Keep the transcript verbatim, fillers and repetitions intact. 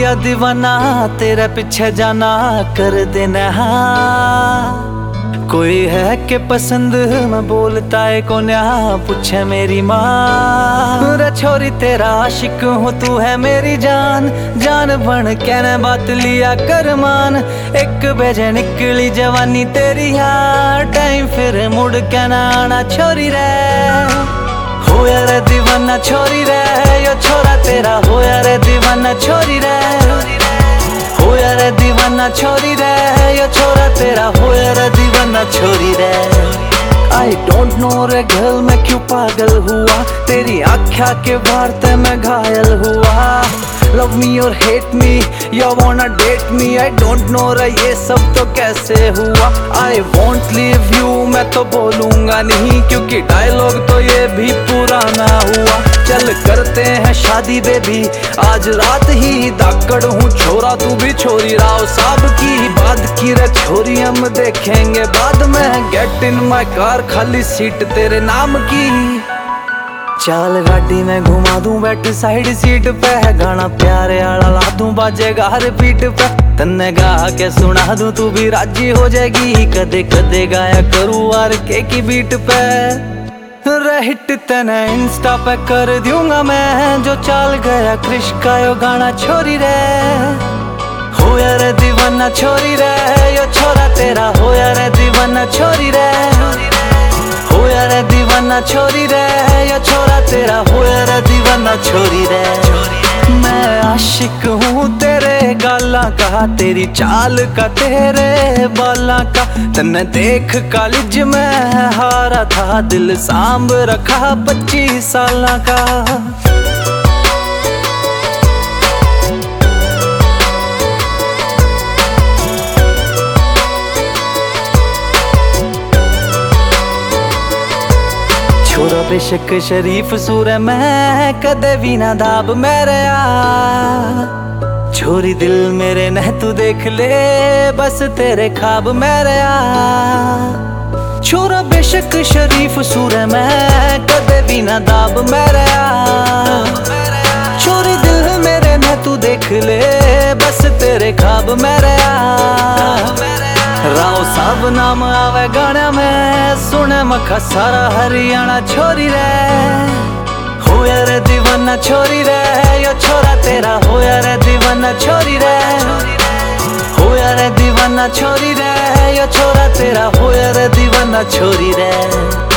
गया दीवाना, तेरे पीछे जाना कर देना। कोई है के पसंद मैं बोलता है को न्या, पूछे मेरी माँ। रे छोरी तेरा आशिक हूँ, तू है मेरी जान, जान बन के न बात लिया कर मान। एक बजे निकली जवानी तेरी यार, टाइम फिर मुड़ के न आना छोरी रे। हो यार दीवाना छोरी रे, यो छोरा तेरा हो यार दीवाना छोरी रे। हो यार दीवाना छोरी रे, यो छोरा तेरा हो यार दीवाना छोरी रे। आई डोंट नो रे गर्ल मैं क्यों पागल हुआ, तेरी आँखा के वार्ते मैं घायल हुआ। लव मी और हेट मी या wanna date me, I don't know रे ये सब तो कैसे हुआ। आई वॉन्ट लीव यू मैं तो बोलूंगा नहीं, क्योंकि डायलॉग तो ये भी पुराना हुआ। चल करते हैं शादी बेबी आज रात ही, दाकड़ हूँ छोरा तू भी छोरी, राव साहब की बात की रे छोरी हम देखेंगे बाद में। गेट इन माई कार खाली सीट तेरे नाम की, चाल गाड़ी में घुमा दूं बैठ साइड सीट पे, गाना प्यारे आला ला दूं बाजेगा हर पीठ पे। तन्ने गा के सुना दूं तू भी राजी हो जाएगी, कदे कदे गाया करूँ आर के की बीट पे। हिट तने इंस्टा पे कर दूंगा मैं, जो चाल गया क्रिश का यो गाना छोरी रे। हो यार दीवाना छोरी रे, यो छोरा तेरा हो यार दीवाना छोरी रे। हो यार दीवाना छोरी रे, यो छोरा तेरा हो यार दीवाना छोरी रे। मैं आशिक हूँ तेरे गाला का, तेरी चाल का तेरे बाला का। तन्ने देख कॉलेज में हारा था, दिल सांभ रखा पच्चीस साल का। छोरा बेशक शरीफ सूर मैं कदे भी ना दाब मेरे आ, छोरी दिल मेरे न तू देख ले बस तेरे ख्वाब मेरे आ। छोरा बेशक शरीफ सूर मैं कदे भी ना दाब मेरे आ, छोरी दिल मेरे न तू देख ले बस तेरे ख्वाब मेरे आ। राव साहब नाम आवे गाना में, सुने मखा सारा हरियाणा छोरी रे। हो यार दीवाना छोरी रे, यो छोरा तेरा हो यार दीवाना छोरी रे। हो यार दीवाना छोरी रे, यो छोरा तेरा हो यार दीवाना छोरी रे।